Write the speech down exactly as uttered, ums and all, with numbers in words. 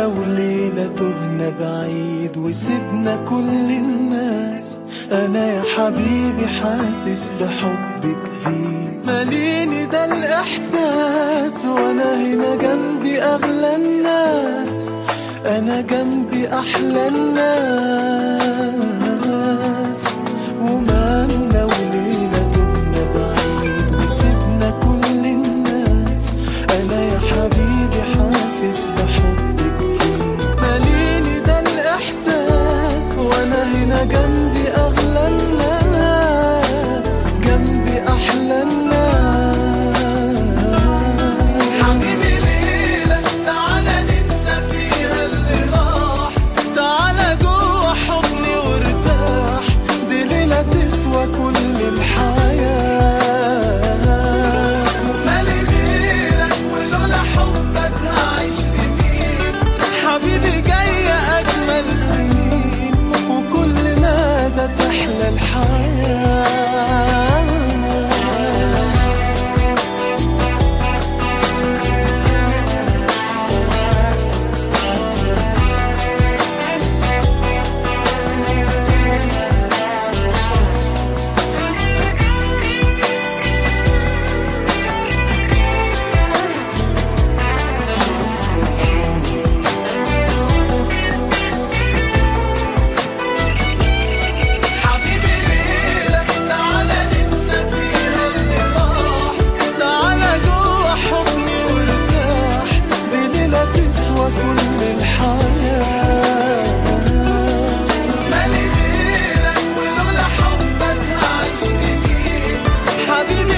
معانا وليلة تهنا بعيد وسبنا كل الناس. أنا يا حبيبي حاسس بحب جديد ماليني ده الإحساس، وأنا هنا جنبي أغلى الناس، أنا جنبي أحلى الناس. ومالنا وليلة تهنا بعيد وسبنا كل الناس. أنا يا حبيبي حاسس بحب جديد ماليني ده الإحساس، وأنا هنا جنبي أغلى الناس، جنبي أحلى الناس. حبيبي ليلة تعالى ننسى فيها اللي راح، تعالى جوه حضني وارتاح، دي ليلة تسوى كل الحياة. مالي غيرك ولولا حبك هعيش لمين، حبيبي جاية أجمل سنين وكل نادى تحلى الحياة. حبيبي ليلة تعالى ننسى فيها اللي راح، تعالى جوه حضني وارتاح، دي ليلة تسوى كل الحياة. مالي غيرك ولولا حبك هعيش لمين، حبيبي